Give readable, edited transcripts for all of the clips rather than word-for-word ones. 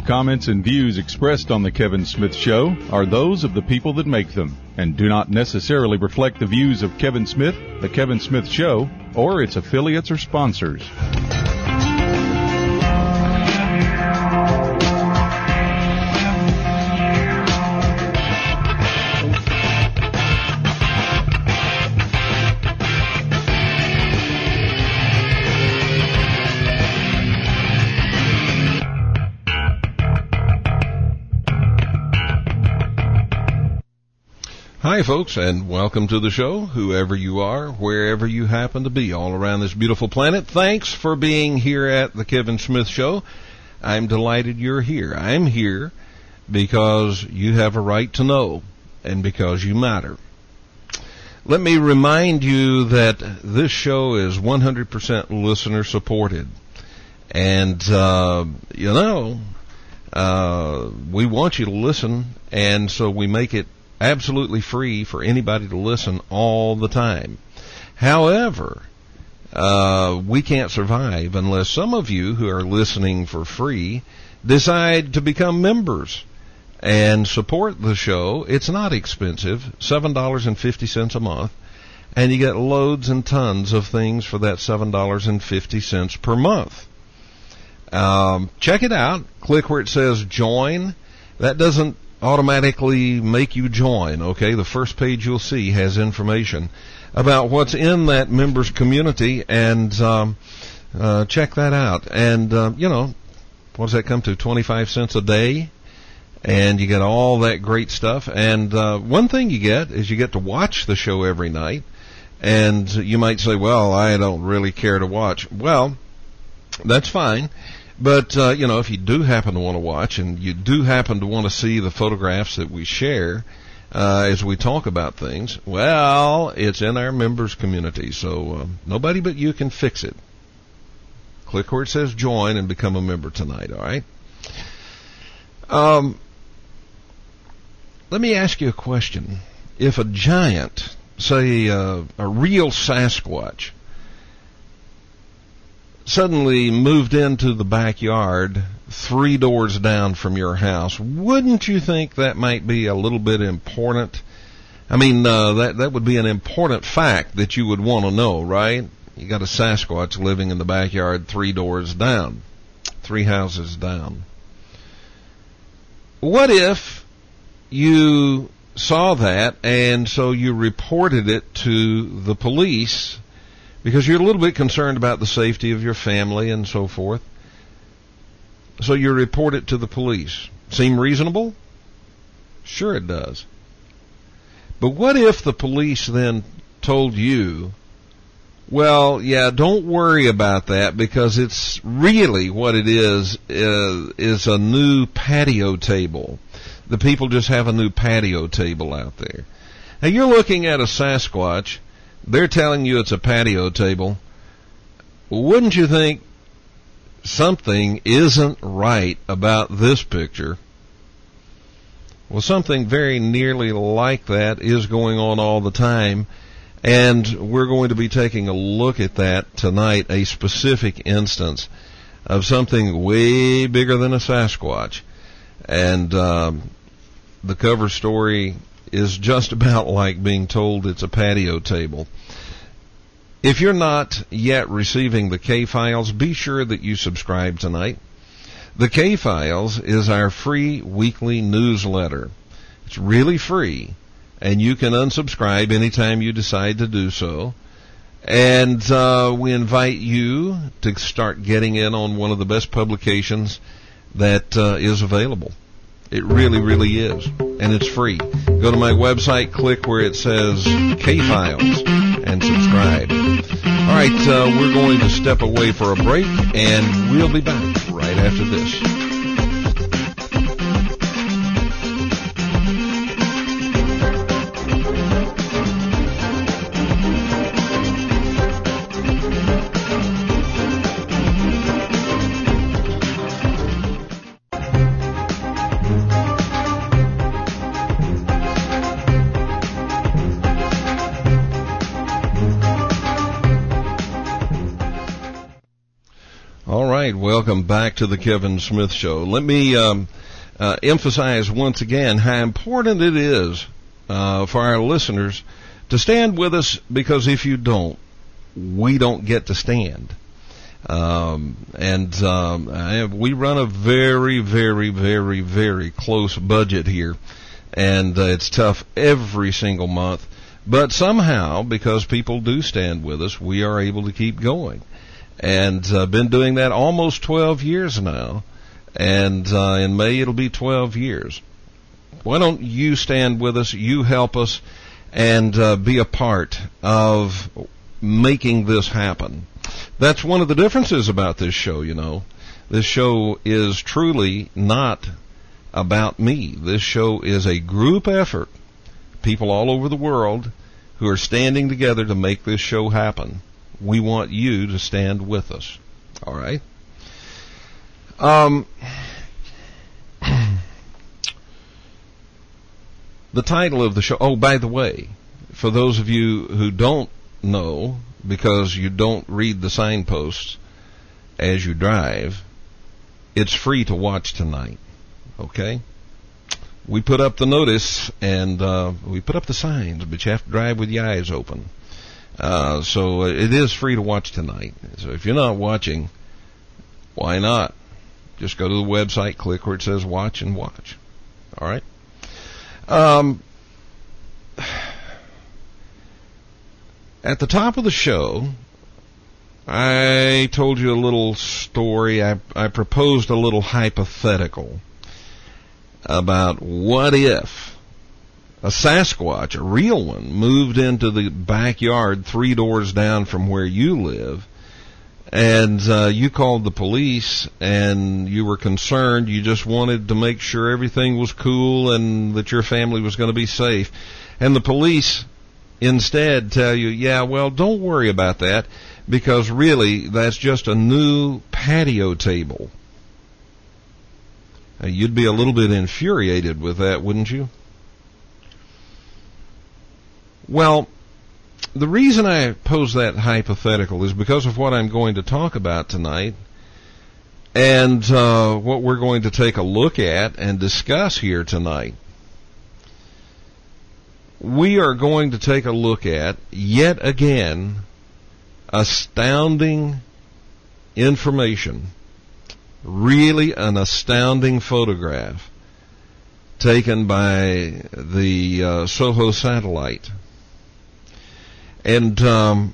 comments and views expressed on The Kevin Smith Show are those of the people that make them and do not necessarily reflect the views of Kevin Smith, The Kevin Smith Show, or its affiliates or sponsors. Hi, folks, and welcome to the show, whoever you are, wherever you happen to be, all around this beautiful planet. Thanks for being here at the Kevin Smith Show. I'm delighted you're here. I'm here because you have a right to know and because you matter. Let me remind you that this show is 100% listener supported. And, we want you to listen, and so we make it absolutely free for anybody to listen all the time. However, we can't survive unless some of you who are listening for free decide to become members and support the show. It's not expensive, $7.50 a month, and you get loads and tons of things for that $7.50 per month. Check it out. Click where it says join. That doesn't automatically make you join, okay? The first page you'll see has information about what's in that members community, and check that out. And, what does that come to, 25 cents a day? And you get all that great stuff. And one thing you get is you get to watch the show every night. And you might say, well, I don't really care to watch. Well, that's fine. But, if you do happen to want to watch and you do happen to want to see the photographs that we share as we talk about things, well, it's in our members community, so nobody but you can fix it. Click where it says join and become a member tonight, all right? Let me ask you a question. If a giant, say a real Sasquatch, suddenly moved into the backyard 3 doors down from your house, wouldn't you think that might be a little bit important? I mean, that would be an important fact that you would want to know, right? You got a Sasquatch living in the backyard 3 doors down, 3 houses down. What if you saw that and so you reported it to the police because you're a little bit concerned about the safety of your family and so forth? So you report it to the police. Seem reasonable? Sure it does. But what if the police then told you, well, yeah, don't worry about that because it's really what it is a new patio table. The people just have a new patio table out there. Now you're looking at a Sasquatch. They're telling you it's a patio table. Wouldn't you think something isn't right about this picture? Well, something very nearly like that is going on all the time, and we're going to be taking a look at that tonight, a specific instance of something way bigger than a Sasquatch. And the cover story is just about like being told it's a patio table. If you're not yet receiving the K-Files, be sure that you subscribe tonight. The K-Files is our free weekly newsletter. It's really free, and you can unsubscribe anytime you decide to do so. And we invite you to start getting in on one of the best publications that is available. It really, really is. And it's free. Go to my website, click where it says K-Files, and subscribe. All right, we're going to step away for a break, and we'll be back right after this. right, welcome back to the Kevin Smith Show. Let me emphasize once again how important it is for our listeners to stand with us, because if you don't, we don't get to stand. We run a very, very, very, very close budget here, and it's tough every single month. But somehow, because people do stand with us, we are able to keep going. And been doing that almost 12 years now. And in May it'll be 12 years. Why don't you stand with us, you help us, and be a part of making this happen. That's one of the differences about this show, you know. This show is truly not about me. This show is a group effort. People all over the world who are standing together to make this show happen. We want you to stand with us. All right? The title of the show, oh, by the way, for those of you who don't know, because you don't read the signposts as you drive, it's free to watch tonight. Okay? We put up the notice and we put up the signs, but you have to drive with your eyes open. So it is free to watch tonight. So if you're not watching, why not? Just go to the website, click where it says watch, and watch. All right? At the top of the show, I told you a little story. I proposed a little hypothetical about what if a Sasquatch, a real one, moved into the backyard 3 doors down from where you live, and you called the police and you were concerned. You just wanted to make sure everything was cool and that your family was going to be safe. And the police instead tell you, yeah, well, don't worry about that, because really that's just a new patio table. You'd be a little bit infuriated with that, wouldn't you? Well, the reason I pose that hypothetical is because of what I'm going to talk about tonight, and what we're going to take a look at and discuss here tonight. We are going to take a look at, yet again, astounding information. Really an astounding photograph taken by the SOHO satellite. And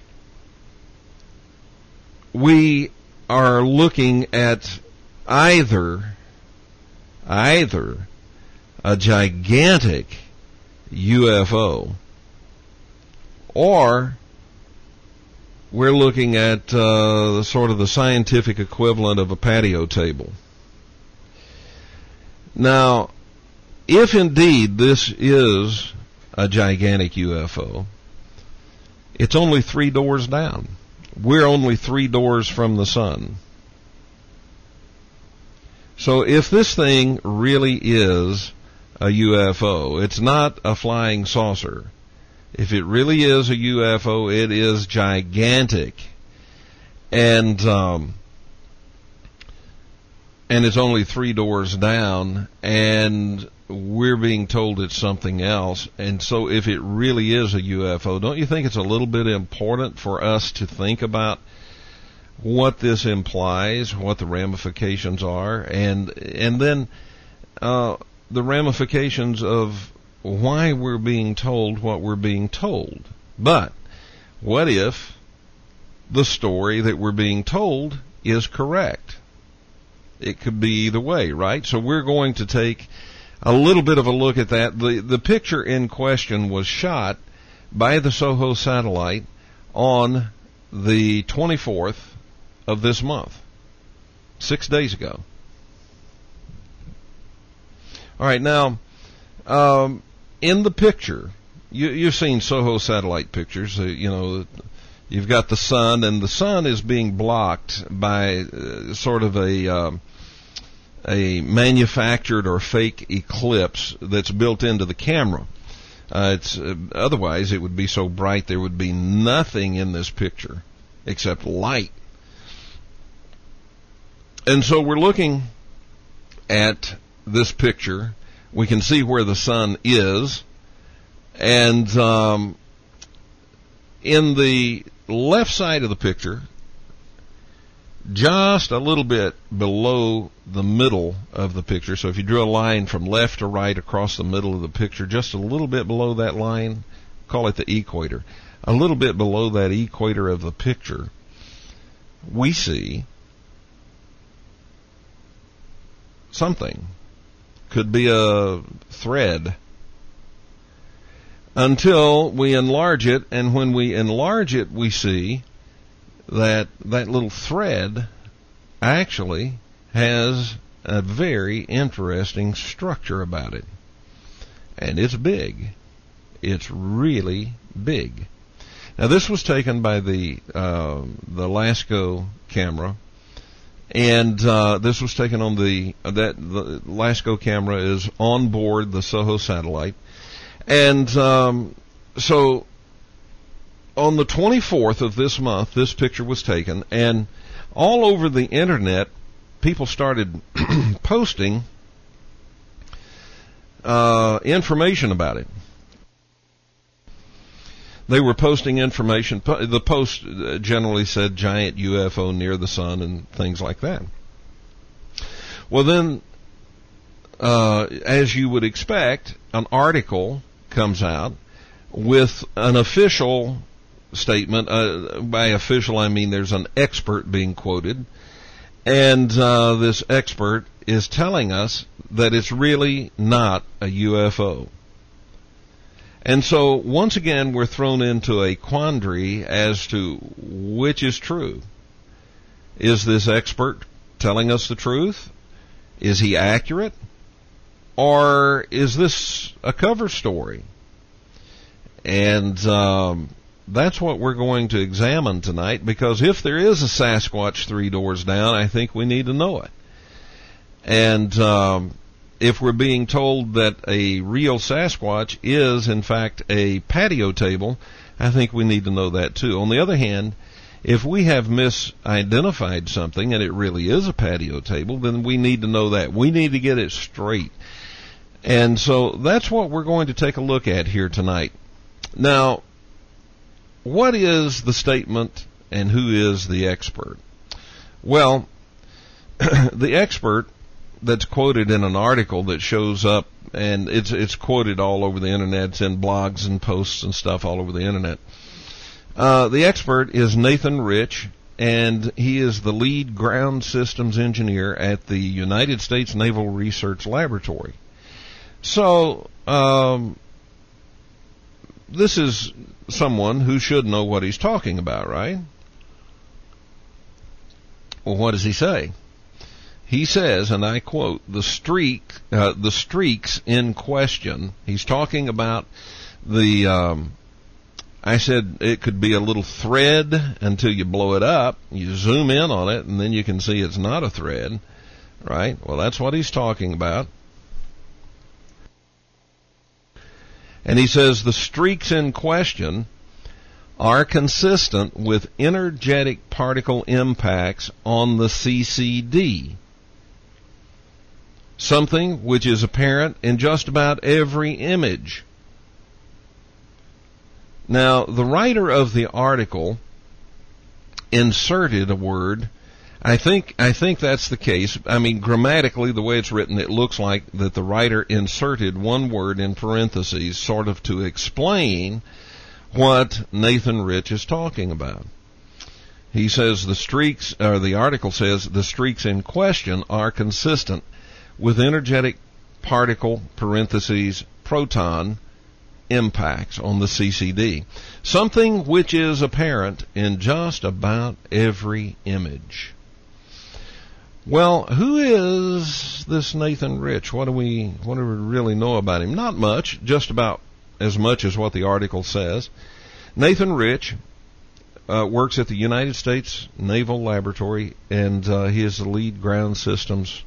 we are looking at either a gigantic UFO, or we're looking at sort of the scientific equivalent of a patio table. Now, if indeed this is a gigantic UFO, it's only 3 doors down. We're only 3 doors from the sun. So if this thing really is a UFO, it's not a flying saucer. If it really is a UFO, it is gigantic. And it's only 3 doors down, and we're being told it's something else. And so if it really is a UFO, don't you think it's a little bit important for us to think about what this implies, what the ramifications are, and then the ramifications of why we're being told what we're being told. But what if the story that we're being told is correct? It could be either way, right? So we're going to take a little bit of a look at that. The picture in question was shot by the SOHO satellite on the 24th of this month, 6 days ago. All right, now, in the picture, you've seen SOHO satellite pictures. You've got the sun, and the sun is being blocked by sort of a manufactured or fake eclipse that's built into the camera. Otherwise, it would be so bright there would be nothing in this picture except light. And so we're looking at this picture. We can see where the sun is. And in the left side of the picture, just a little bit below the middle of the picture, so if you drew a line from left to right across the middle of the picture, just a little bit below that line, call it the equator, a little bit below that equator of the picture, we see something. Could be a thread. Until we enlarge it, and when we enlarge it, we see that little thread actually has a very interesting structure about it. And it's big. It's really big. Now, this was taken by the LASCO camera, and this was taken on the LASCO camera is on board the SOHO satellite. And so on the 24th of this month, this picture was taken, and all over the internet, people started posting information about it. They were posting information. The post generally said giant UFO near the sun and things like that. Well, then, as you would expect, an article comes out with an official statement. By official, I mean there's an expert being quoted, and this expert is telling us that it's really not a UFO. And so, once again, we're thrown into a quandary as to which is true. Is this expert telling us the truth? Is he accurate? Or is this a cover story? And that's what we're going to examine tonight, because if there is a Sasquatch 3 doors down, I think we need to know it. And if we're being told that a real Sasquatch is, in fact, a patio table, I think we need to know that too. On the other hand, if we have misidentified something and it really is a patio table, then we need to know that. We need to get it straight. And so that's what we're going to take a look at here tonight. Now, what is the statement and who is the expert? Well, the expert that's quoted in an article that shows up, and it's quoted all over the internet. It's in blogs and posts and stuff all over the internet. The expert is Nathan Rich, and he is the lead ground systems engineer at the United States Naval Research Laboratory. So, this is someone who should know what he's talking about, right? Well, what does he say? He says, and I quote, the streaks in question. He's talking about I said it could be a little thread until you blow it up. You zoom in on it, and then you can see it's not a thread, right? Well, that's what he's talking about. And he says the streaks in question are consistent with energetic particle impacts on the CCD, something which is apparent in just about every image. Now, the writer of the article inserted a word. I think that's the case. I mean, grammatically, the way it's written, it looks like that the writer inserted one word in parentheses, sort of to explain what Nathan Rich is talking about. He says the article says the streaks in question are consistent with energetic particle, parentheses, proton impacts on the CCD, something which is apparent in just about every image. Well, who is this Nathan Rich? What do we really know about him? Not much, just about as much as what the article says. Nathan Rich works at the United States Naval Laboratory, and he is the lead ground systems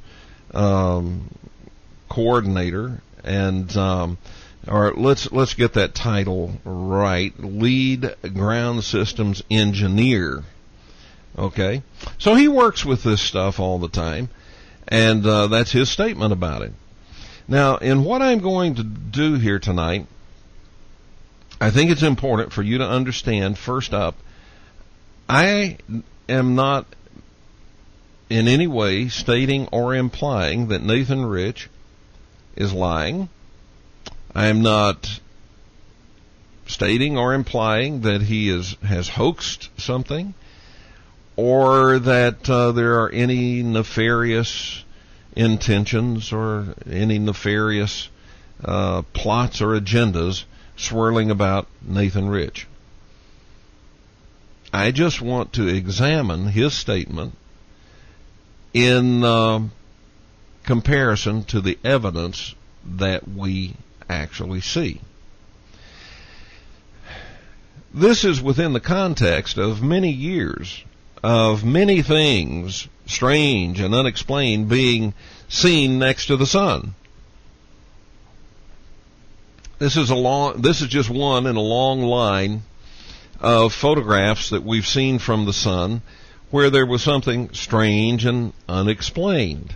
coordinator, and or let's get that title right, lead ground systems engineer. Okay? So he works with this stuff all the time, and that's his statement about it. Now, in what I'm going to do here tonight, I think it's important for you to understand, first up, I am not in any way stating or implying that Nathan Rich is lying. I am not stating or implying that he has hoaxed something, or that there are any nefarious intentions or any nefarious plots or agendas swirling about Nathan Rich. I just want to examine his statement in comparison to the evidence that we actually see. This is within the context of many years of many things strange and unexplained being seen next to the sun. This is just one in a long line of photographs that we've seen from the sun where there was something strange and unexplained.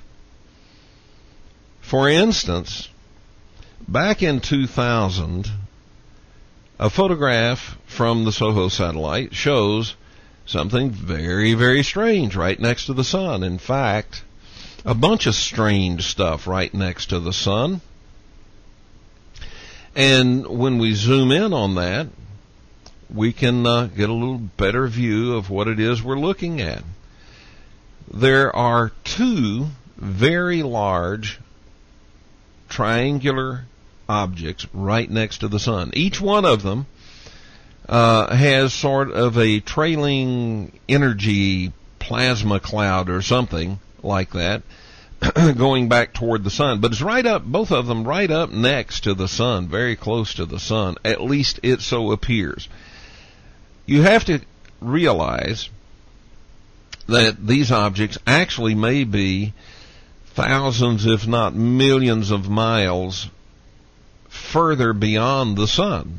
For instance, back in 2000, a photograph from the SOHO satellite shows something very, very strange right next to the sun. In fact, a bunch of strange stuff right next to the sun. And when we zoom in on that, we can get a little better view of what it is we're looking at. There are two very large triangular objects right next to the sun. Each one of them has sort of a trailing energy plasma cloud or something like that going back toward the sun. But it's right up, both of them right up next to the sun, very close to the sun. At least it so appears. You have to realize that these objects actually may be thousands, if not millions of miles further beyond the sun.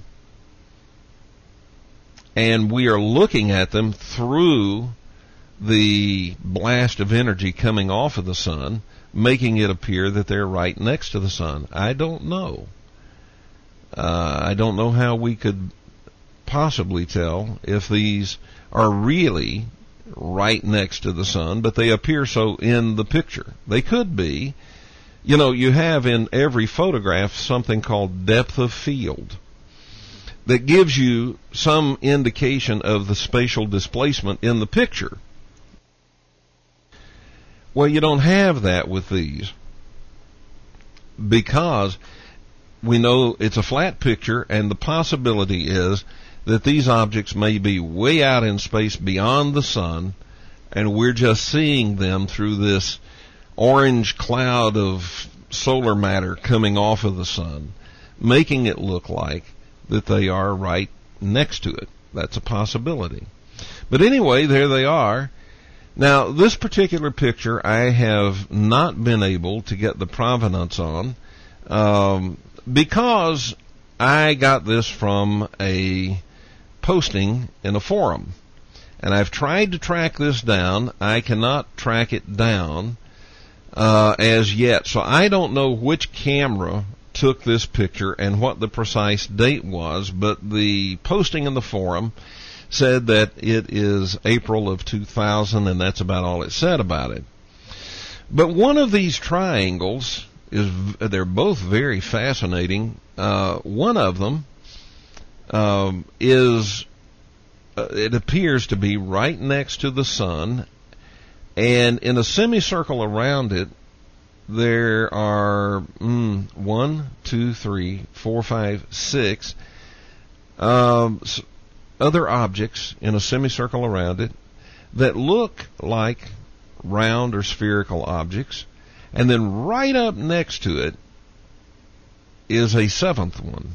And we are looking at them through the blast of energy coming off of the sun, making it appear that they're right next to the sun. I don't know. I don't know how we could possibly tell if these are really right next to the sun, but they appear so in the picture. They could be. You know, you have in every photograph something called depth of field that gives you some indication of the spatial displacement in the picture. Well, you don't have that with these because we know it's a flat picture, and the possibility is that these objects may be way out in space beyond the sun, and we're just seeing them through this orange cloud of solar matter coming off of the sun, making it look like that they are right next to it. That's a possibility. But anyway, there they are. Now, this particular picture I have not been able to get the provenance on because I got this from a posting in a forum. And I've tried to track this down. I cannot track it down as yet. So I don't know which camera took this picture and what the precise date was, but the posting in the forum said that it is April of 2000, and that's about all it said about it. But one of these triangles they're both very fascinating. One of them it appears to be right next to the sun, and in a semicircle around it, there are 1, 2, 3, 4, 5, 6 other objects in a semicircle around it that look like round or spherical objects, and then right up next to it is a seventh one.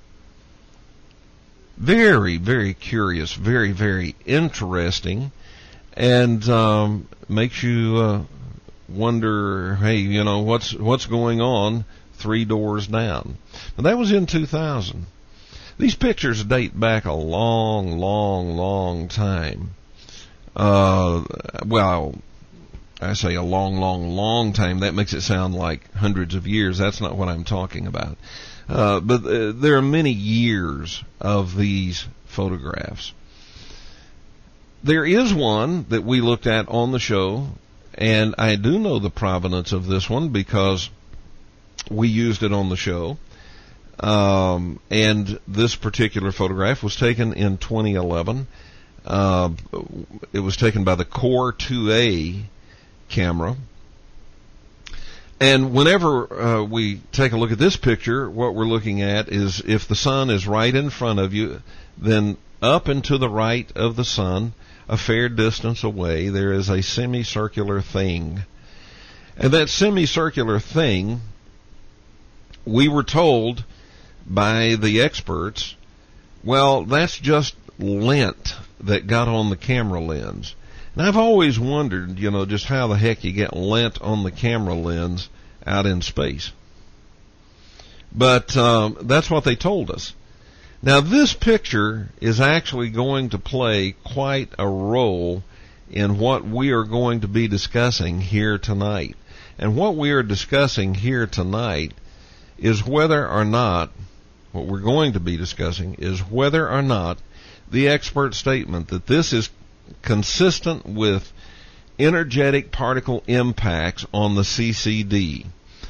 Very, very curious, very, very interesting, and makes you wonder, hey, you know, what's going on 3 doors down. Now, that was in 2000. These pictures date back a long, long, long time. well, I say a long, long, long time. That makes it sound like hundreds of years. That's not what I'm talking about. But there are many years of these photographs. There is one that we looked at on the show, and I do know the provenance of this one because we used it on the show. And this particular photograph was taken in 2011. It was taken by the Core 2A camera. And whenever we take a look at this picture, what we're looking at is if the sun is right in front of you, then up and to the right of the sun, a fair distance away, there is a semicircular thing. And that semicircular thing, we were told by the experts, well, that's just lint that got on the camera lens. And I've always wondered, just how the heck you get lint on the camera lens out in space. But that's what they told us. Now, this picture is actually going to play quite a role in what we are going to be discussing here tonight. And what we are discussing here tonight is whether or not, what we're going to be discussing is whether or not the expert statement that this is consistent with energetic particle impacts on the CCD.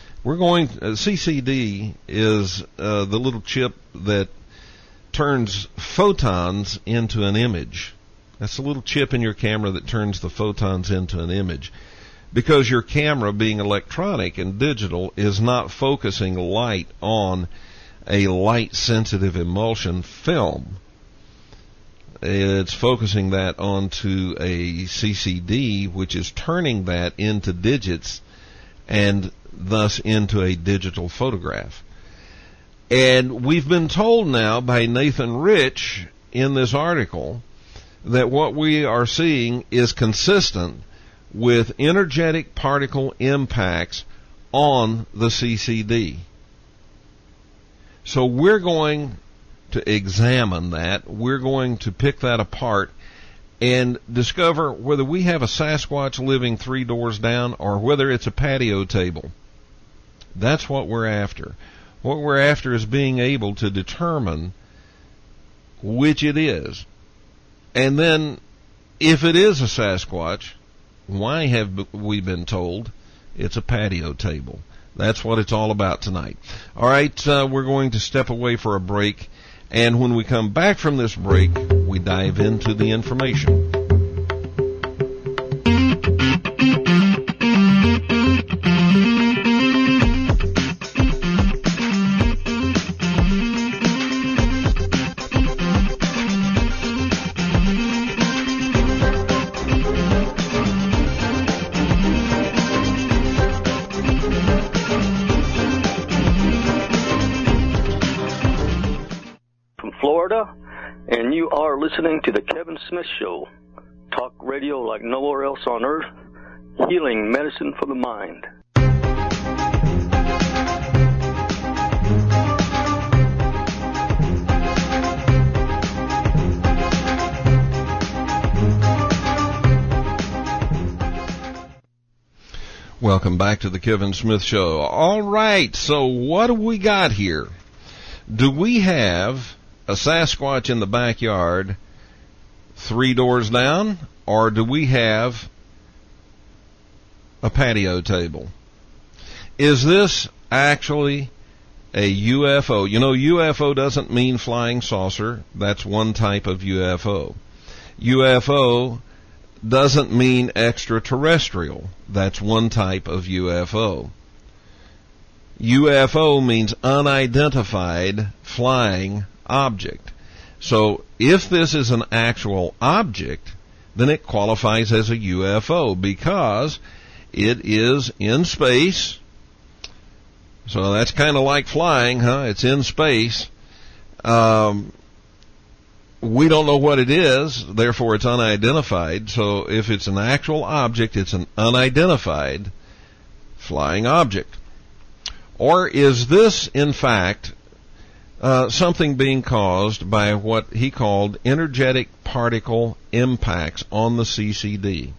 CCD is the little chip that turns photons into an image. That's a little chip in your camera that turns the photons into an image. Because your camera, being electronic and digital, is not focusing light on a light-sensitive emulsion film. It's focusing that onto a CCD, which is turning that into digits and thus into a digital photograph. And we've been told now by Nathan Rich in this article that what we are seeing is consistent with energetic particle impacts on the CCD. So we're going to examine that. We're going to pick that apart and discover whether we have a Sasquatch living 3 doors down or whether it's a patio table. That's what we're after. What we're after is being able to determine which it is. And then, if it is a Sasquatch, why have we been told it's a patio table? That's what it's all about tonight. All right, we're going to step away for a break. And when we come back from this break, we dive into the information. And you are listening to the Kevin Smith Show. Talk radio like nowhere else on earth. Healing medicine for the mind. Welcome back to the Kevin Smith Show. All right, so what do we got here? Do we have a Sasquatch in the backyard 3 doors down, or do we have a patio table? Is this actually a UFO? UFO doesn't mean flying saucer. That's one type of UFO. UFO doesn't mean extraterrestrial. That's one type of UFO. UFO means unidentified flying object. So if this is an actual object, then it qualifies as a UFO because it is in space. So that's kind of like flying, huh? It's in space. We don't know what it is, therefore it's unidentified. So if it's an actual object, it's an unidentified flying object. Or is this, in fact, something being caused by what he called energetic particle impacts on the CCD.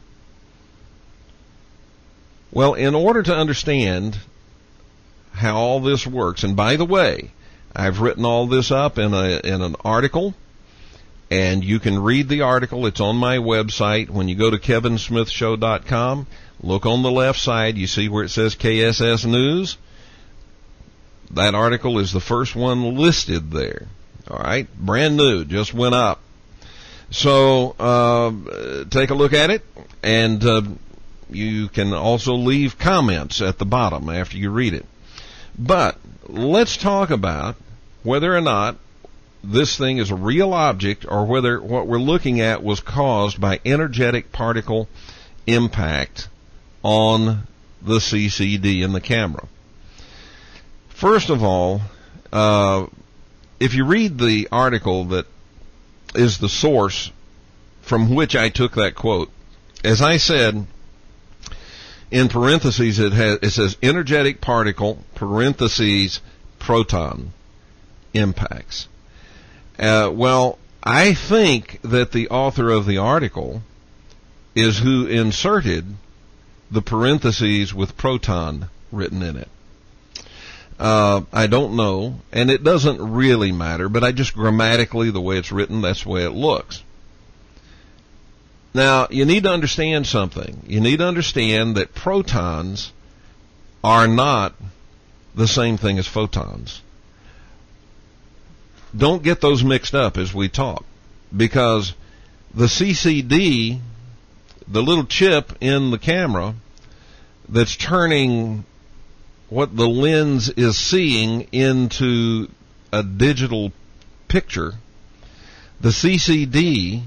Well, in order to understand how all this works, and by the way, I've written all this up in an article, and you can read the article. It's on my website. When you go to kevinsmithshow.com, look on the left side, you see where it says KSS News. That article is the first one listed there. All right, brand new, just went up. So take a look at it, and you can also leave comments at the bottom after you read it. But let's talk about whether or not this thing is a real object or whether what we're looking at was caused by energetic particle impact on the CCD in the camera. First of all, if you read the article that is the source from which I took that quote, as I said, in parentheses it says energetic particle, parentheses, proton impacts. Well, I think that the author of the article is who inserted the parentheses with proton written in it. I don't know, and it doesn't really matter, but I just grammatically, the way it's written, that's the way it looks. Now, you need to understand something. You need to understand that protons are not the same thing as photons. Don't get those mixed up as we talk, because the CCD, the little chip in the camera that's turning what the lens is seeing into a digital picture, the CCD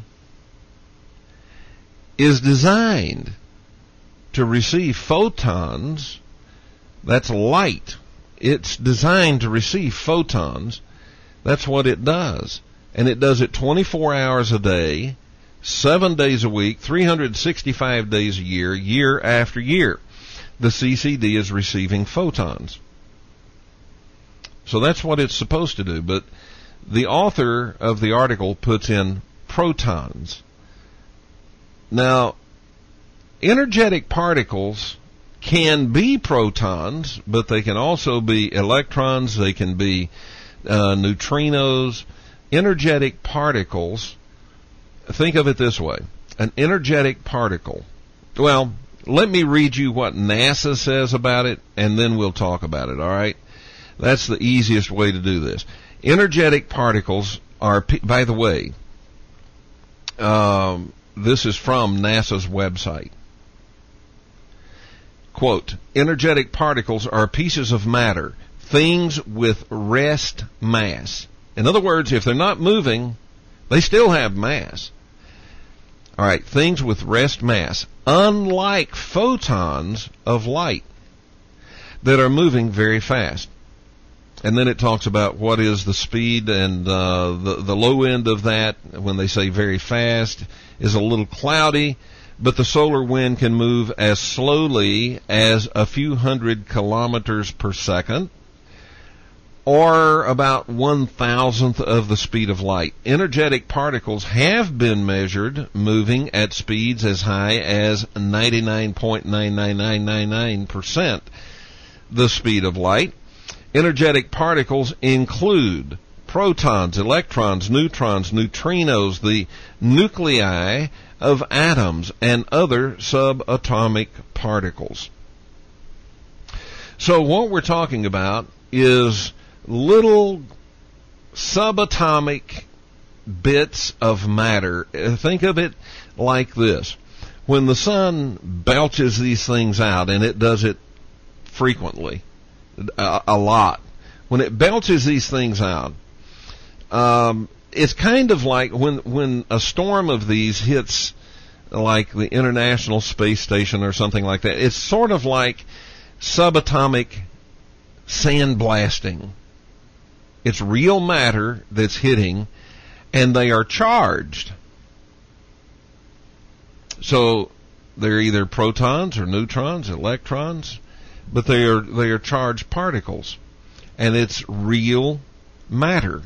is designed to receive photons. That's light. It's designed to receive photons. That's what it does. And it does it 24 hours a day, 7 days a week, 365 days a year, year after year. The CCD is receiving photons. So that's what it's supposed to do. But the author of the article puts in protons. Now, energetic particles can be protons, but they can also be electrons, they can be neutrinos. Energetic particles, think of it this way. An energetic particle. Well, let me read you what NASA says about it, and then we'll talk about it, all right? That's the easiest way to do this. Energetic particles are, by the way, this is from NASA's website. Quote, energetic particles are pieces of matter, things with rest mass. In other words, if they're not moving, they still have mass. All right, things with rest mass, unlike photons of light that are moving very fast. And then it talks about what is the speed, and the low end of that, when they say very fast, is a little cloudy, but the solar wind can move as slowly as a few hundred kilometers per second, or about 1,000th of the speed of light. Energetic particles have been measured moving at speeds as high as 99.99999% the speed of light. Energetic particles include protons, electrons, neutrons, neutrinos, the nuclei of atoms, and other subatomic particles. So what we're talking about is little subatomic bits of matter. Think of it like this. When the sun belches these things out, and it does it frequently, a lot, when it belches these things out, it's kind of like when a storm of these hits like the International Space Station or something like that. It's sort of like subatomic sandblasting. It's real matter that's hitting, and they are charged. So they're either protons or neutrons, electrons, but they are charged particles. And it's real matter.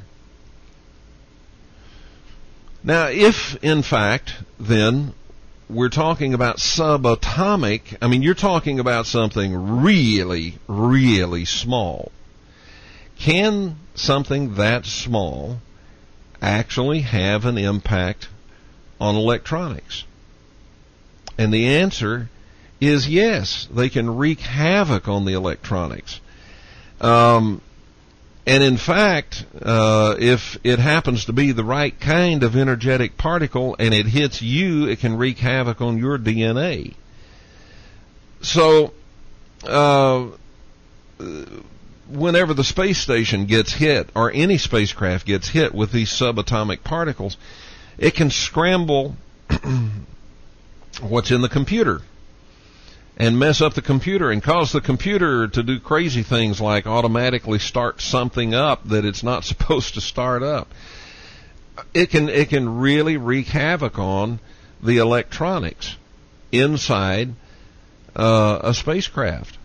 Now, if, in fact, then, we're talking about subatomic, I mean, you're talking about something really, really small. Can something that small actually have an impact on electronics? And the answer is yes. They can wreak havoc on the electronics. And in fact, if it happens to be the right kind of energetic particle and it hits you, it can wreak havoc on your DNA. So, whenever the space station gets hit, or any spacecraft gets hit with these subatomic particles, it can scramble what's in the computer and mess up the computer and cause the computer to do crazy things like automatically start something up that it's not supposed to start up. It can really wreak havoc on the electronics inside a spacecraft.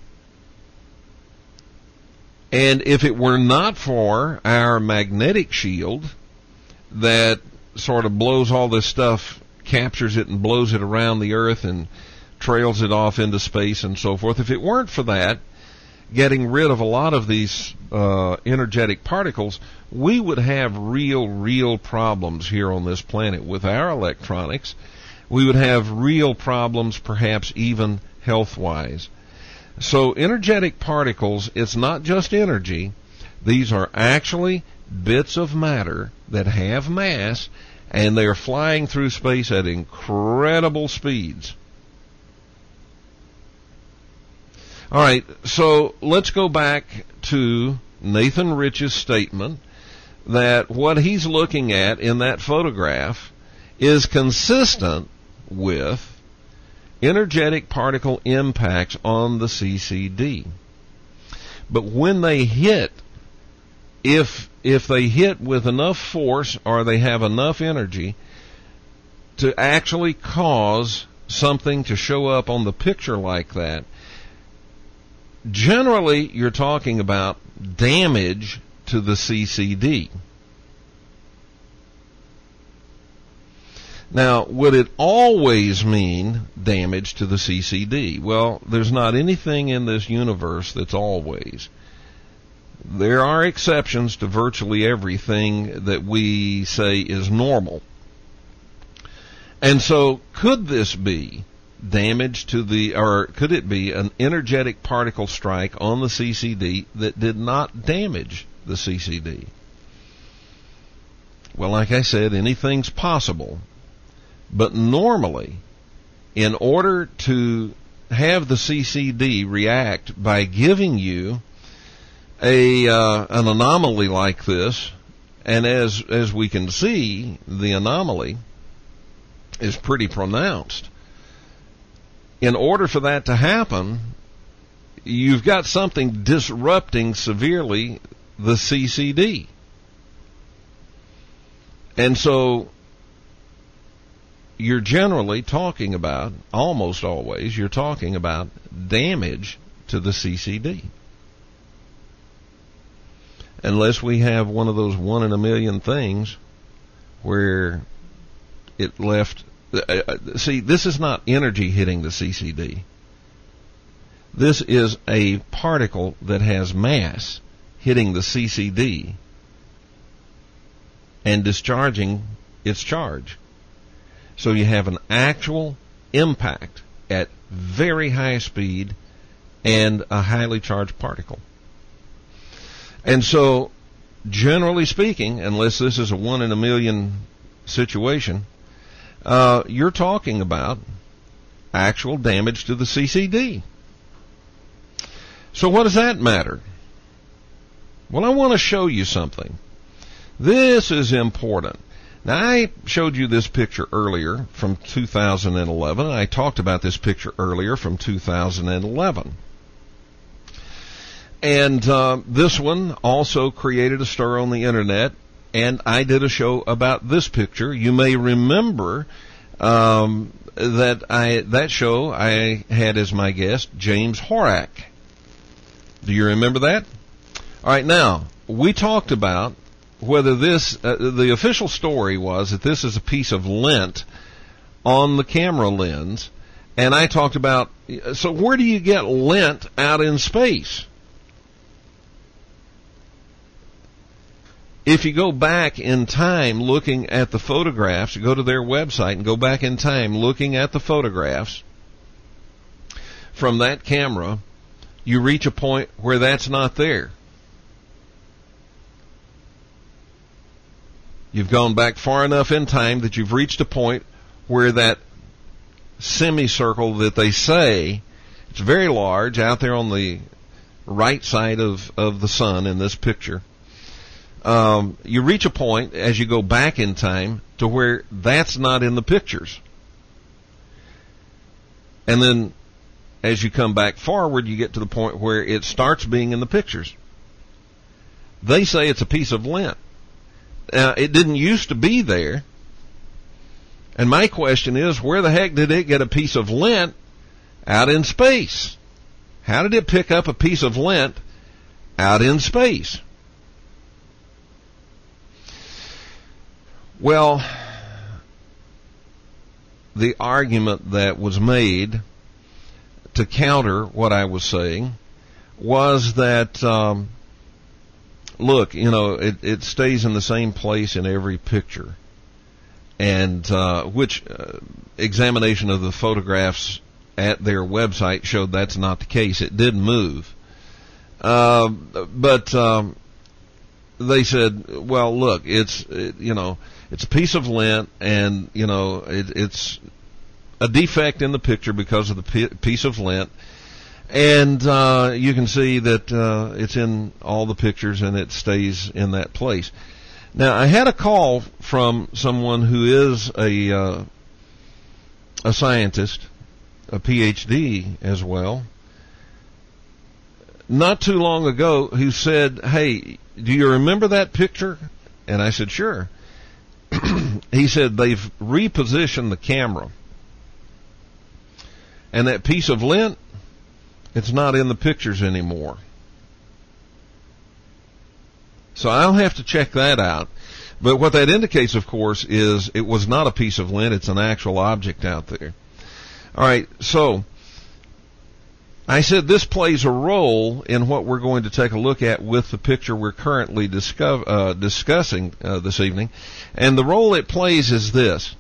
And if it were not for our magnetic shield that sort of blows all this stuff, captures it and blows it around the Earth and trails it off into space and so forth, if it weren't for that, getting rid of a lot of these energetic particles, we would have real problems here on this planet with our electronics. We would have real problems, perhaps even health-wise. So energetic particles, it's not just energy. These are actually bits of matter that have mass, and they're flying through space at incredible speeds. All right, so let's go back to Nathan Rich's statement that what he's looking at in that photograph is consistent with energetic particle impacts on the CCD. But when they hit, if they hit with enough force or they have enough energy to actually cause something to show up on the picture like that, generally you're talking about damage to the CCD. Now, would it always mean damage to the CCD? Well, there's not anything in this universe that's always. There are exceptions to virtually everything that we say is normal. And so, could this be damage to the, or could it be an energetic particle strike on the CCD that did not damage the CCD? Well, like I said, anything's possible. But normally, in order to have the CCD react by giving you an anomaly like this, and as we can see, the anomaly is pretty pronounced. In order for that to happen, you've got something disrupting severely the CCD. And so you're generally talking about, almost always, you're talking about damage to the CCD. Unless we have one of those 1 in a million things where it left. See, this is not energy hitting the CCD. This is a particle that has mass hitting the CCD and discharging its charge. So you have an actual impact at very high speed and a highly charged particle. And so, generally speaking, unless this is a 1 in a million situation, you're talking about actual damage to the CCD. So what does that matter? Well, I want to show you something. This is important. Now, I showed you this picture earlier from 2011. I talked about this picture earlier from 2011. And this one also created a stir on the internet, and I did a show about this picture. You may remember that show I had as my guest James Horak. Do you remember that? All right, now, we talked about whether this, the official story was that this is a piece of lint on the camera lens, and I talked about, so where do you get lint out in space? If you go back in time looking at the photographs, go to their website and go back in time looking at the photographs from that camera, you reach a point where that's not there. You've gone back far enough in time that you've reached a point where that semicircle that they say, it's very large out there on the right side of the sun in this picture, you reach a point as you go back in time to where that's not in the pictures. And then as you come back forward, you get to the point where it starts being in the pictures. They say it's a piece of lint. It didn't used to be there. And my question is, where the heck did it get a piece of lint out in space? How did it pick up a piece of lint out in space? Well, the argument that was made to counter what I was saying was that, look, it stays in the same place in every picture. And which examination of the photographs at their website showed that's not the case. It did move. But they said, well, look, it's a piece of lint, and, it's a defect in the picture because of the piece of lint. And you can see that it's in all the pictures and it stays in that place. Now, I had a call from someone who is a scientist, a PhD as well, not too long ago, who said, hey, do you remember that picture? And I said, sure. He said, they've repositioned the camera. And that piece of lint, it's not in the pictures anymore. So I'll have to check that out. But what that indicates, of course, is it was not a piece of lint. It's an actual object out there. All right, so I said this plays a role in what we're going to take a look at with the picture we're currently discussing this evening. And the role it plays is this.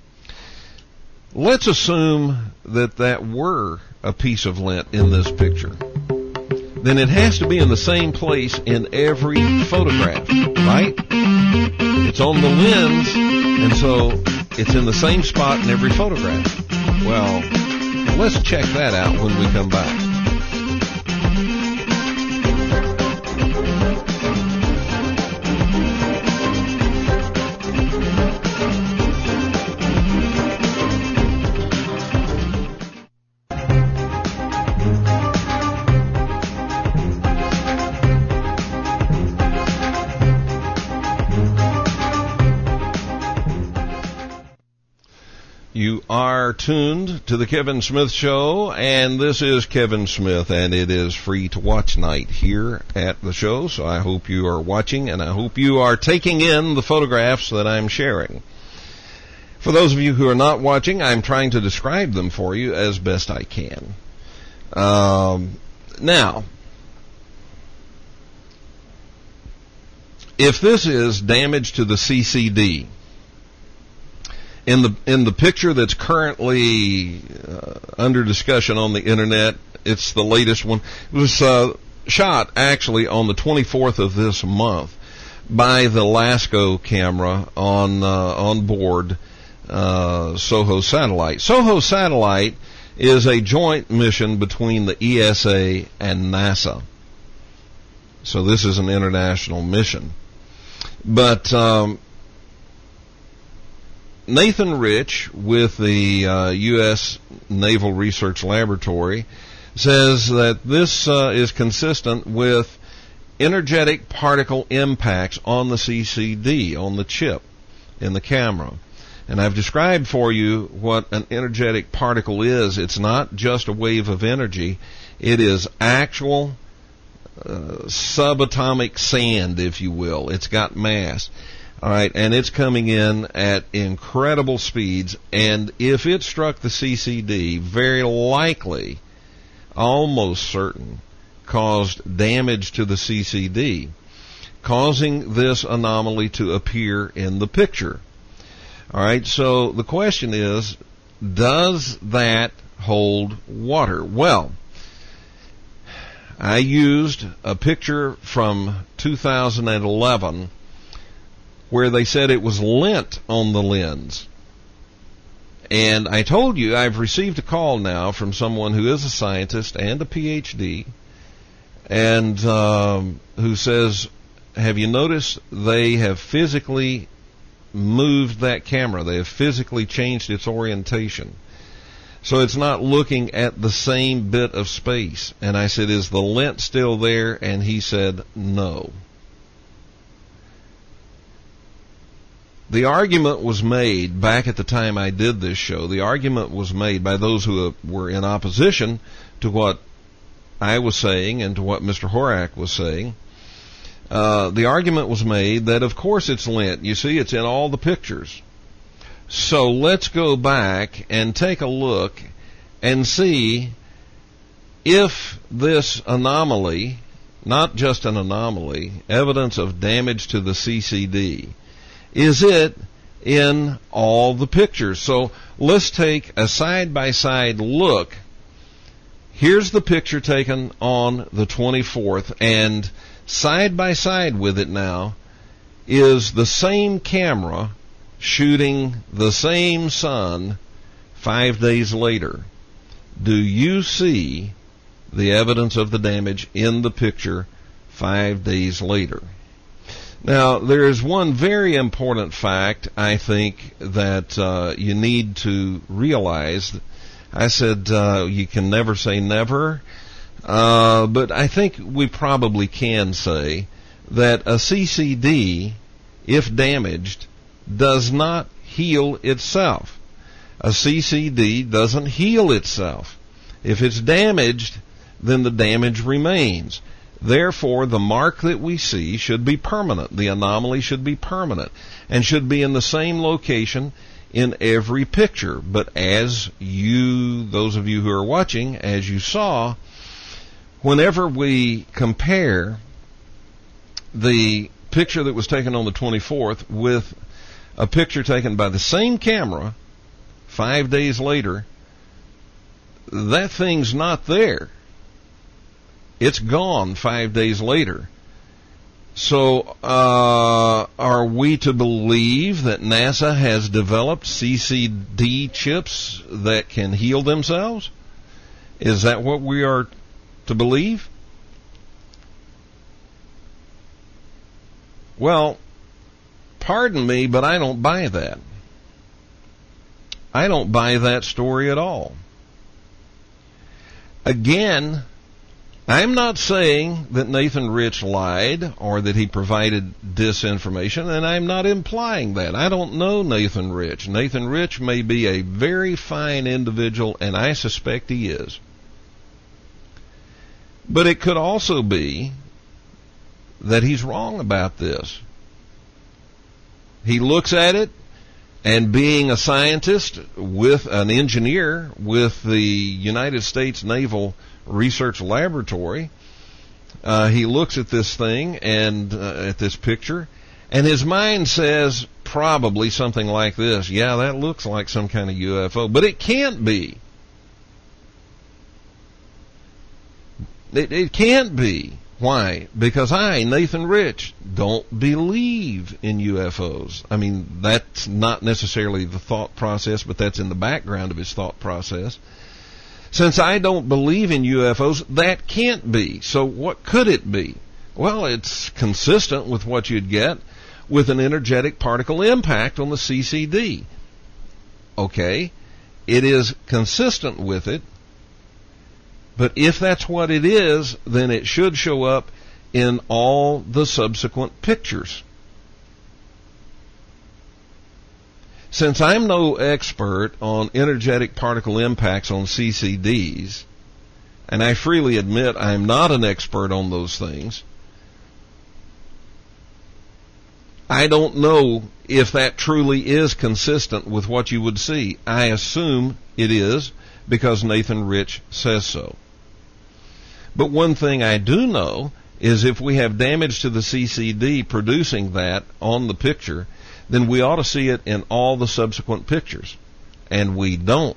Let's assume that were a piece of lint in this picture. Then it has to be in the same place in every photograph, right? It's on the lens, and so it's in the same spot in every photograph. Well, let's check that out when we come back. You are tuned to the Kevin Smith Show, and this is Kevin Smith, and it is free to watch night here at the show, so I hope you are watching, and I hope you are taking in the photographs that I'm sharing. For those of you who are not watching, I'm trying to describe them for you as best I can. Now, if this is damage to the CCD, in the picture that's currently under discussion on the internet, it's the latest one. It was shot actually on the 24th of this month by the LASCO camera on board SOHO Satellite. SOHO Satellite is a joint mission between the ESA and NASA. So this is an international mission. But Nathan Rich with the U.S. Naval Research Laboratory says that this is consistent with energetic particle impacts on the CCD, on the chip in the camera. And I've described for you what an energetic particle is. It's not just a wave of energy. It is actual subatomic sand, if you will. It's got mass. All right, and it's coming in at incredible speeds, and if it struck the CCD, very likely, almost certain, caused damage to the CCD, causing this anomaly to appear in the picture. All right, so the question is, does that hold water? Well, I used a picture from 2011 where they said it was lint on the lens. And I told you I've received a call now from someone who is a scientist and a PhD, and who says, have you noticed they have physically moved that camera? They have physically changed its orientation. So it's not looking at the same bit of space. And I said, is the lint still there? And he said, no. The argument was made back at the time I did this show. The argument was made by those who were in opposition to what I was saying and to what Mr. Horak was saying. The argument was made that, of course, it's lint. You see, it's in all the pictures. So let's go back and take a look and see if this anomaly, not just an anomaly, evidence of damage to the CCD, is it in all the pictures? So let's take a side-by-side look. Here's the picture taken on the 24th, and side-by-side with it now is the same camera shooting the same sun 5 days later. Do you see the evidence of the damage in the picture 5 days later? Now, there is one very important fact, I think, that you need to realize. I said you can never say never, but I think we probably can say that a CCD, if damaged, does not heal itself. A CCD doesn't heal itself. If it's damaged, then the damage remains. Therefore, the mark that we see should be permanent. The anomaly should be permanent and should be in the same location in every picture. But as you, those of you who are watching, as you saw, whenever we compare the picture that was taken on the 24th with a picture taken by the same camera 5 days later, that thing's not there. It's gone 5 days later. So, are we to believe that NASA has developed CCD chips that can heal themselves? Is that what we are to believe? Well, pardon me, but I don't buy that. I don't buy that story at all. Again, I'm not saying that Nathan Rich lied or that he provided disinformation, and I'm not implying that. I don't know Nathan Rich. Nathan Rich may be a very fine individual, and I suspect he is. But it could also be that he's wrong about this. He looks at it, and being a scientist with an engineer with the United States Naval Research Laboratory, he looks at this thing and at this picture, and his mind says probably something like this: yeah, that looks like some kind of UFO, but it can't be. It can't be. Why? Because I, Nathan Rich, don't believe in UFOs. I mean, that's not necessarily the thought process, but that's in the background of his thought process. Since I don't believe in UFOs, that can't be. So what could it be? Well, it's consistent with what you'd get with an energetic particle impact on the CCD. Okay, it is consistent with it. But if that's what it is, then it should show up in all the subsequent pictures. Since I'm no expert on energetic particle impacts on CCDs, And I freely admit I'm not an expert on those things. I don't know if that truly is consistent with what you would see. I assume it is because Nathan Rich says so. But one thing I do know is if we have damage to the CCD producing that on the picture, then we ought to see it in all the subsequent pictures. And we don't.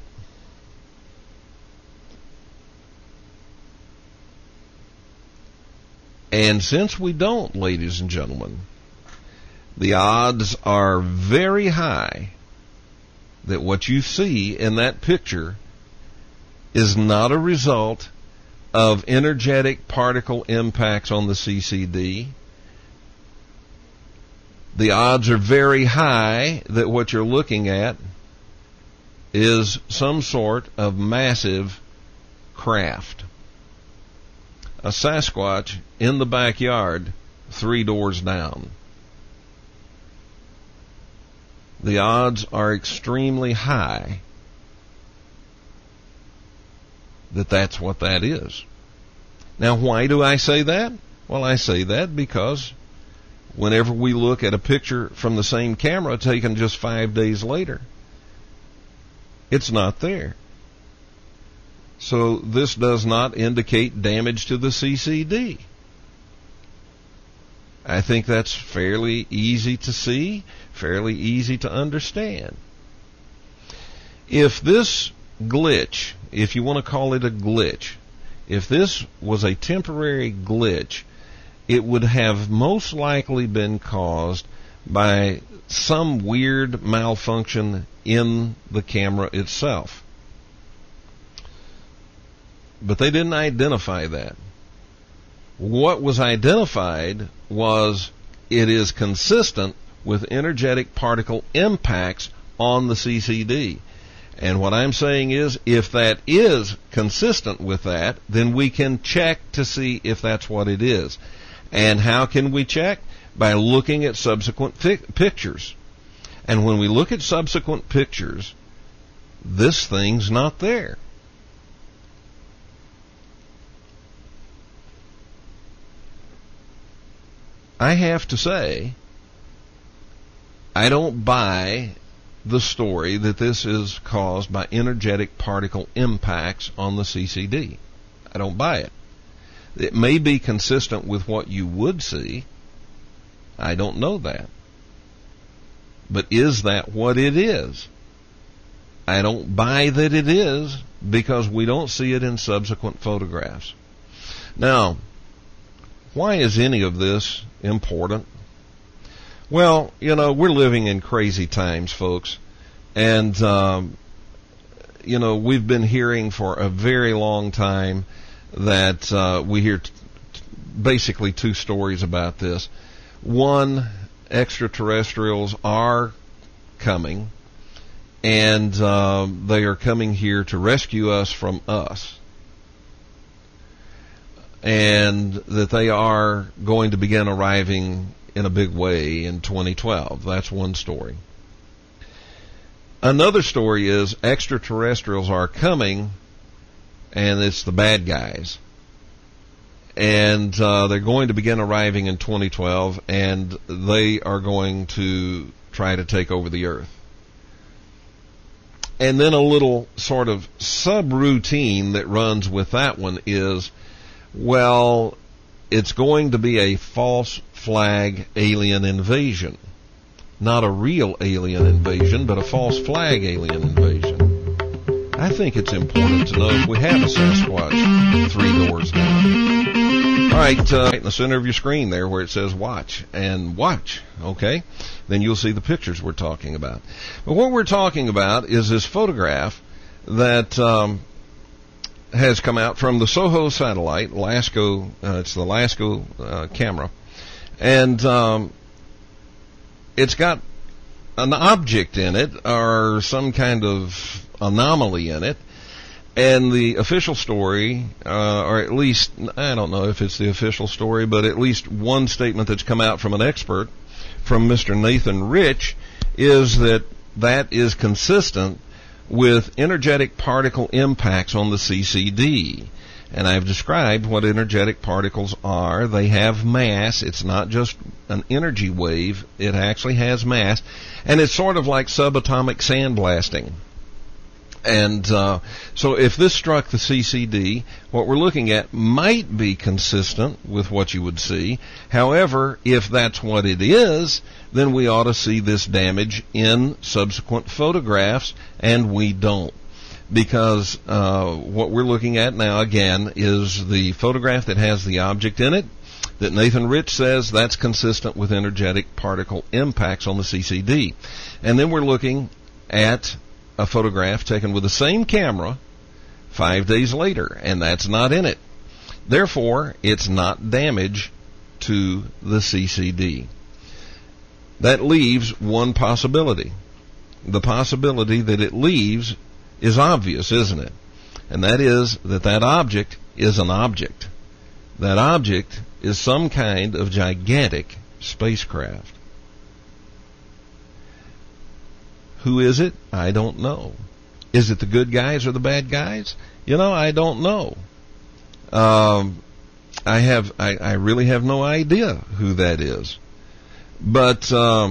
And since we don't, ladies and gentlemen, the odds are very high that what you see in that picture is not a result of energetic particle impacts on the CCD. The odds are very high that what you're looking at is some sort of massive craft. A Sasquatch in the backyard 3 doors down. The odds are extremely high that that's what that is. Now, why do I say that? Well, I say that because whenever we look at a picture from the same camera taken just 5 days later, it's not there. So this does not indicate damage to the CCD. I think that's fairly easy to see, fairly easy to understand. If this glitch, if you want to call it a glitch, if this was a temporary glitch, it would have most likely been caused by some weird malfunction in the camera itself. But they didn't identify that. What was identified was it is consistent with energetic particle impacts on the CCD. And what I'm saying is, if that is consistent with that, then we can check to see if that's what it is. And how can we check? By looking at subsequent pictures. And when we look at subsequent pictures, this thing's not there. I have to say, I don't buy the story that this is caused by energetic particle impacts on the CCD. I don't buy it. It may be consistent with what you would see. I don't know that. But is that what it is? I don't buy that it is because we don't see it in subsequent photographs. Now, why is any of this important? Well, we're living in crazy times, folks. And, we've been hearing for a very long time that we hear basically 2 stories about this. One, extraterrestrials are coming, and they are coming here to rescue us from us. And that they are going to begin arriving in a big way in 2012. That's one story. Another story is extraterrestrials are coming, and it's the bad guys. And they're going to begin arriving in 2012, and they are going to try to take over the earth. And then a little sort of subroutine that runs with that one is, well, it's going to be a false flag alien invasion. Not a real alien invasion, but a false flag alien invasion. I think it's important to know if we have a Sasquatch 3 doors down. All right, in the center of your screen there where it says watch, and watch, okay? Then you'll see the pictures we're talking about. But what we're talking about is this photograph that has come out from the SOHO satellite, LASCO, it's the LASCO camera, and it's got an object in it, or some kind of anomaly in it, and the official story, or at least, I don't know if it's the official story, but at least one statement that's come out from an expert, from Mr. Nathan Rich, is that is consistent with energetic particle impacts on the CCD. And I've described what energetic particles are. They have mass. It's not just an energy wave. It actually has mass. And it's sort of like subatomic sandblasting. And so if this struck the CCD, what we're looking at might be consistent with what you would see. However, if that's what it is, then we ought to see this damage in subsequent photographs, and we don't. Because what we're looking at now, again, is the photograph that has the object in it, that Nathan Rich says that's consistent with energetic particle impacts on the CCD. And then we're looking at a photograph taken with the same camera 5 days later, and that's not in it. Therefore, it's not damage to the CCD. That leaves one possibility. The possibility that it leaves is obvious, isn't it? And that is that object is an object. That object is some kind of gigantic spacecraft. Who is it? I don't know. Is it the good guys or the bad guys? I don't know. I really have no idea who that is. But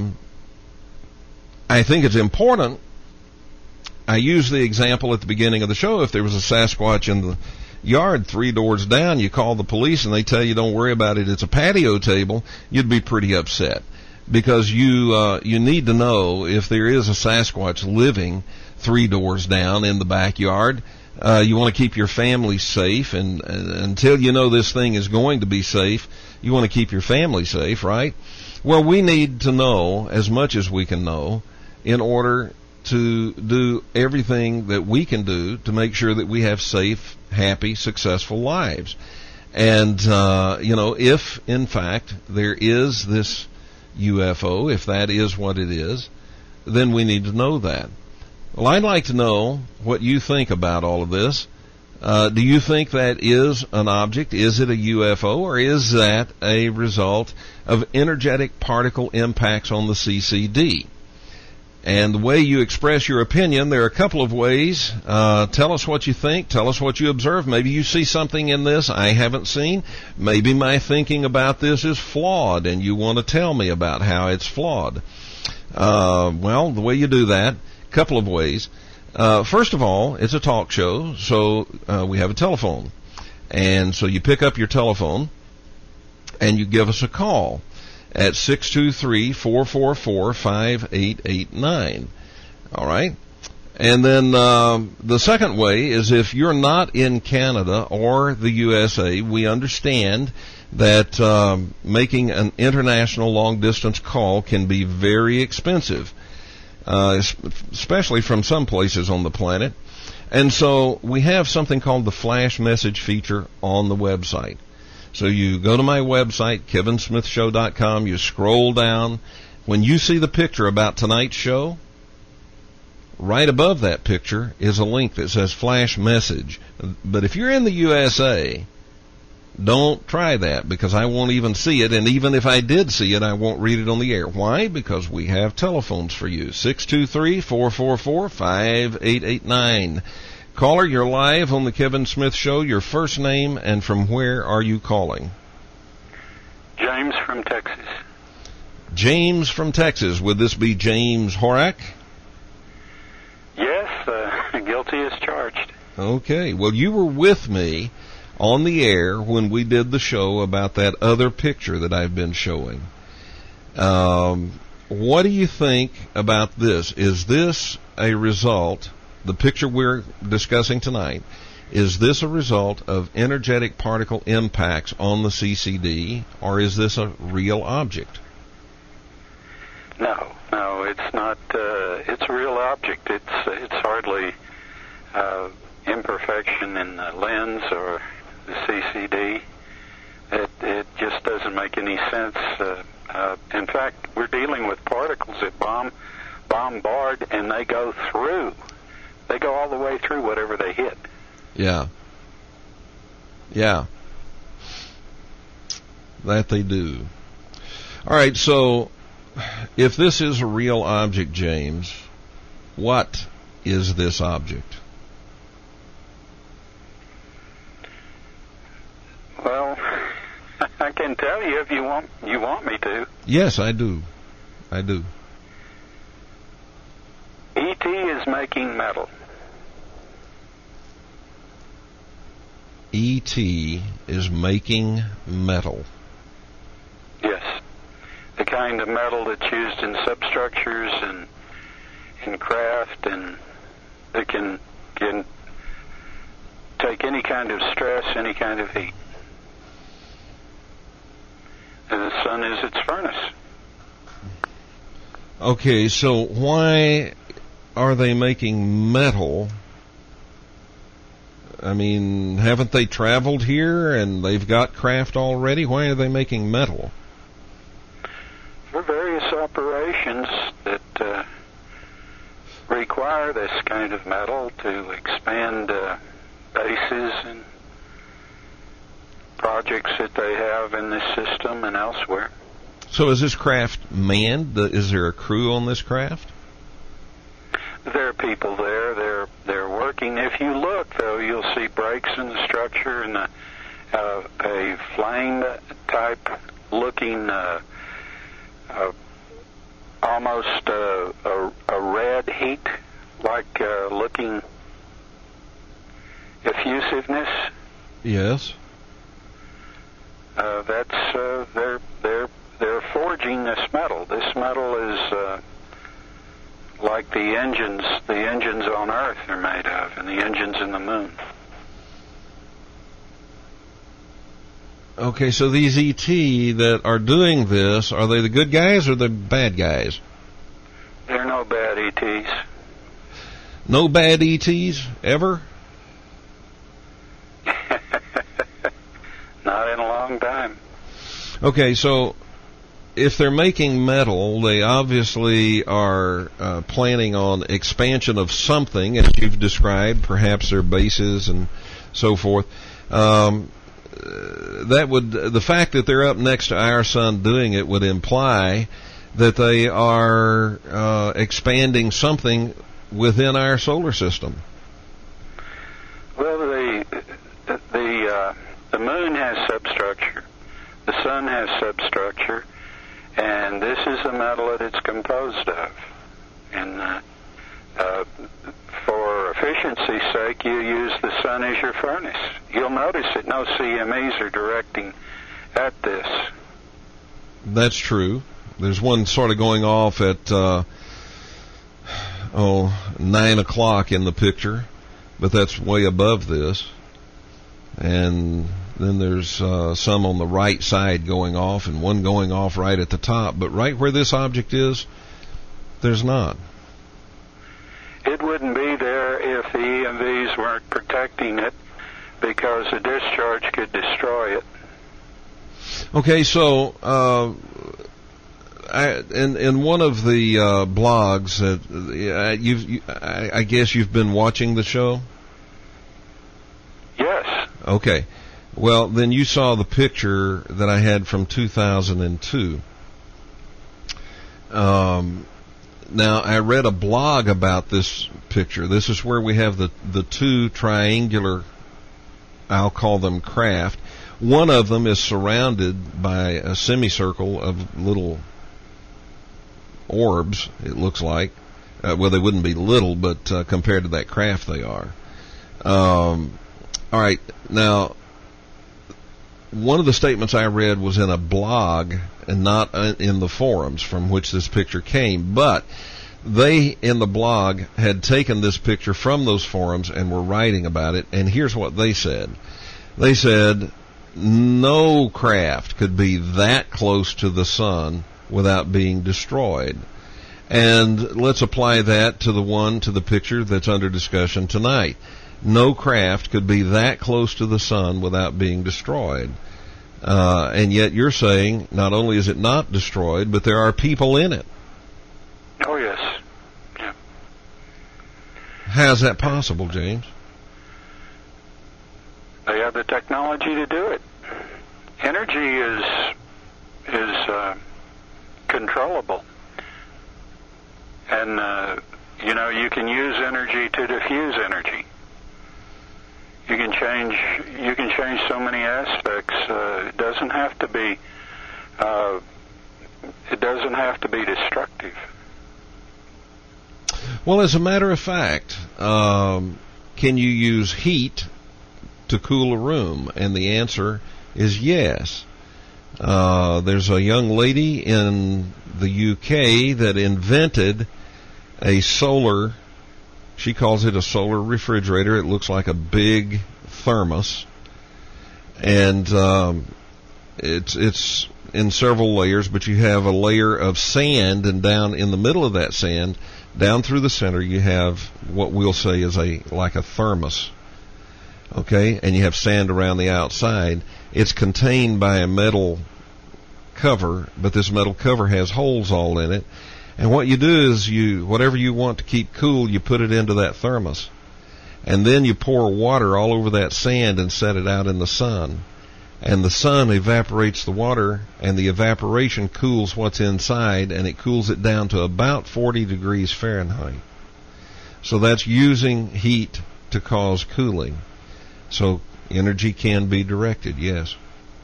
I think it's important. I used the example at the beginning of the show. If there was a Sasquatch in the yard 3 doors down, you call the police and they tell you don't worry about it, it's a patio table, you'd be pretty upset. Because you need to know if there is a Sasquatch living 3 doors down in the backyard. You want to keep your family safe, and until you know this thing is going to be safe, you want to keep your family safe, right? Well, we need to know as much as we can know in order to do everything that we can do to make sure that we have safe, happy, successful lives. And, if in fact there is this UFO, if that is what it is, then we need to know that. Well, I'd like to know what you think about all of this. Do you think that is an object? Is it a UFO, or is that a result of energetic particle impacts on the CCD? And the way you express your opinion, there are a couple of ways. Tell us what you think. Tell us what you observe. Maybe you see something in this I haven't seen. Maybe my thinking about this is flawed, and you want to tell me about how it's flawed. Well, the way you do that, a couple of ways. First of all, it's a talk show, so we have a telephone. And so you pick up your telephone, and you give us a call at 623-444-5889. All right? And then the second way is if you're not in Canada or the USA, we understand that making an international long-distance call can be very expensive, especially from some places on the planet. And so we have something called the flash message feature on the website. So you go to my website, kevinsmithshow.com, you scroll down. When you see the picture about tonight's show, right above that picture is a link that says flash message. But if you're in the USA, don't try that, because I won't even see it, and even if I did see it, I won't read it on the air. Why? Because we have telephones for you. 623-444-5889. Caller, you're live on the Kevin Smith Show. Your first name and from where are you calling? James from Texas. James from Texas. Would this be James Horak? Yes, guilty as charged. Okay. Well, you were with me on the air when we did the show about that other picture that I've been showing. What do you think about this? Is this a result, the picture we're discussing tonight, is this a result of energetic particle impacts on the CCD, or is this a real object? No, it's not. It's a real object. It's hardly imperfection in the lens or the CCD. It just doesn't make any sense. In fact, we're dealing with particles that bombard, and they go through. They go all the way through whatever they hit. Yeah. That they do. All right, so if this is a real object, James, what is this object? can tell you if you want me to. Yes, I do. I do. E.T. is making metal. E.T. is making metal. Yes. The kind of metal that's used in substructures and in craft, and that can take any kind of stress, any kind of heat. And the sun is its furnace. Okay, so why are they making metal? I mean, haven't they traveled here and they've got craft already? Why are they making metal? For various operations that require this kind of metal to expand bases and projects that they have in this system and elsewhere. So is this craft manned? Is there a crew on this craft? There are people there. They're working. If you look, though, you'll see breaks in the structure and a flame type looking almost a red heat, like looking effusiveness. Yes. That's they're forging this metal. This metal is like the engines on Earth are made of, and the engines in the moon. Okay, so these ET that are doing this, are they the good guys or the bad guys? They're no bad ETs. No bad ETs ever? Not in a long time. Okay, so if they're making metal, they obviously are planning on expansion of something, as you've described, perhaps their bases and so forth. The fact that they're up next to our sun doing it would imply that they are expanding something within our solar system. Well, the moon has substructure, the sun has substructure, and this is the metal that it's composed of. And for efficiency's sake, you use the sun as your furnace. You'll notice that no CMEs are directing at this. That's true. There's one sort of going off at 9 o'clock in the picture, but that's way above this. And then there's some on the right side going off, and one going off right at the top. But right where this object is, there's not. It wouldn't be there if the EMVs weren't protecting it, because the discharge could destroy it. Okay, so in one of the blogs that I guess you've been watching the show? Yes. Okay. Well, then you saw the picture that I had from 2002. Now, I read a blog about this picture. This is where we have the two triangular, I'll call them craft. One of them is surrounded by a semicircle of little orbs, it looks like. Well, they wouldn't be little, but compared to that craft, they are. All right. Now, one of the statements I read was in a blog and not in the forums from which this picture came, but they, in the blog, had taken this picture from those forums and were writing about it, and here's what they said. They said, no craft could be that close to the sun without being destroyed. And let's apply that to the picture that's under discussion tonight. No craft could be that close to the sun without being destroyed. And yet you're saying not only is it not destroyed, but there are people in it. Oh, yes. Yeah. How's that possible, James? They have the technology to do it. Energy is controllable. And, you can use energy to diffuse energy. You can change so many aspects. It doesn't have to be destructive. Well, as a matter of fact, can you use heat to cool a room? And the answer is yes. There's a young lady in the UK that invented a solar, she calls it a solar refrigerator. It looks like a big thermos. And it's in several layers, but you have a layer of sand, and down in the middle of that sand, down through the center, you have what we'll say is like a thermos. Okay? And you have sand around the outside. It's contained by a metal cover, but this metal cover has holes all in it. And what you do is whatever you want to keep cool, you put it into that thermos. And then you pour water all over that sand and set it out in the sun. And the sun evaporates the water, and the evaporation cools what's inside, and it cools it down to about 40 degrees Fahrenheit. So that's using heat to cause cooling. So energy can be directed, yes.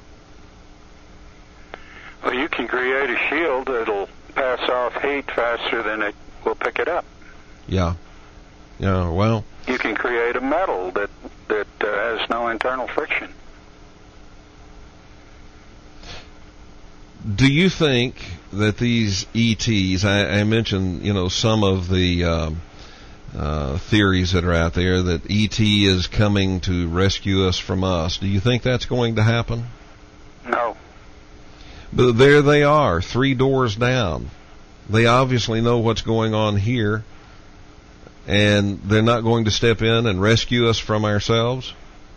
Well, you can create a shield that'll pass off heat faster than it will pick it up. Yeah. Yeah, well. You can create a metal that has no internal friction. Do you think that these ETs, I mentioned, some of the theories that are out there, that ET is coming to rescue us from us. Do you think that's going to happen? No. But there they are, 3 doors down. They obviously know what's going on here, and they're not going to step in and rescue us from ourselves?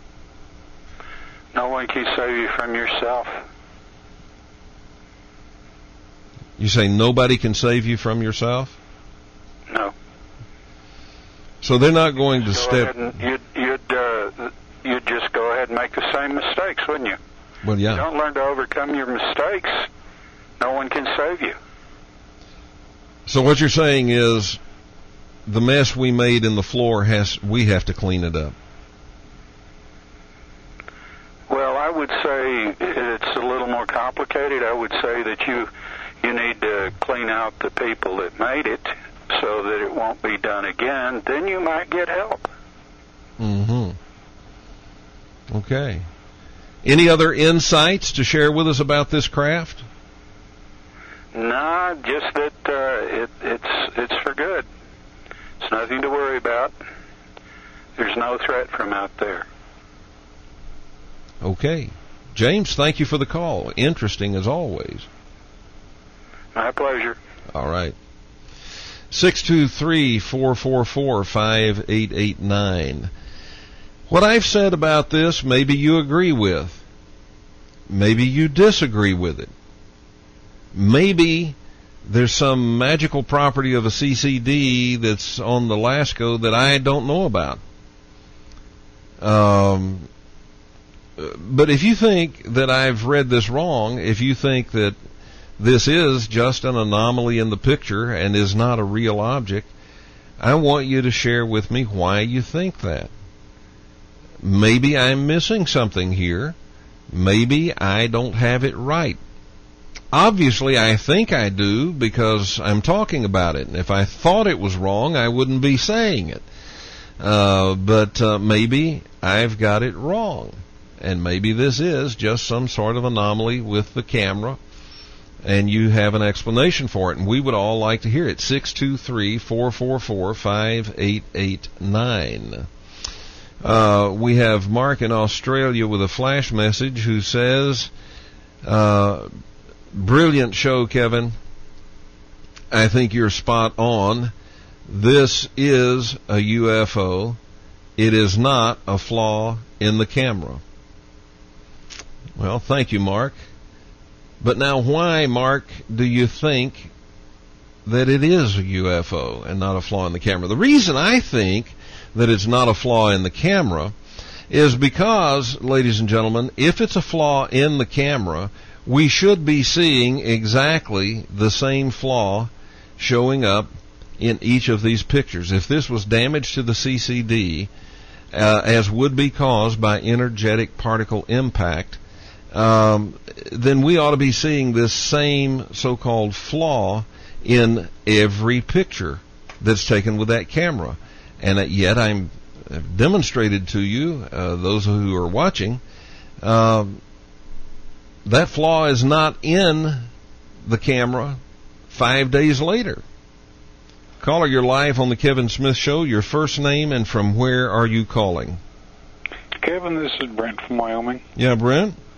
No one can save you from yourself. You say nobody can save you from yourself? No. So they're not going to step... You'd just go ahead and make the same mistakes, wouldn't you? Well, yeah. If you don't learn to overcome your mistakes, no one can save you. So what you're saying is the mess we made in the floor, we have to clean it up. Well, I would say it's a little more complicated. I would say that you need to clean out the people that made it so that it won't be done again. Then you might get help. Mm-hmm. Okay. Any other insights to share with us about this craft? No, just that it's for good. It's nothing to worry about. There's no threat from out there. Okay. James, thank you for the call. Interesting as always. My pleasure. All right. 623-444-5889. What I've said about this, maybe you agree with. Maybe you disagree with it. Maybe there's some magical property of a CCD that's on the LASCO that I don't know about. But if you think that I've read this wrong, if you think that this is just an anomaly in the picture and is not a real object, I want you to share with me why you think that. Maybe I'm missing something here. Maybe I don't have it right. Obviously, I think I do because I'm talking about it. And if I thought it was wrong, I wouldn't be saying it. But maybe I've got it wrong. And maybe this is just some sort of anomaly with the camera, and you have an explanation for it. And we would all like to hear it. 623-444-5889. We have Mark in Australia with a flash message who says, brilliant show, Kevin. I think you're spot on. This is a UFO. It is not a flaw in the camera. Well, thank you, Mark. But now why, Mark, do you think that it is a UFO and not a flaw in the camera? The reason I think that it's not a flaw in the camera is because, ladies and gentlemen, if it's a flaw in the camera, we should be seeing exactly the same flaw showing up in each of these pictures. If this was damage to the CCD, as would be caused by energetic particle impact, then we ought to be seeing this same so-called flaw in every picture that's taken with that camera. And yet I've demonstrated to you, those who are watching, that flaw is not in the camera 5 days later. Caller, you're live on the Kevin Smith Show. Your first name and from where are you calling? Kevin, this is Brent from Wyoming. Yeah, Brent?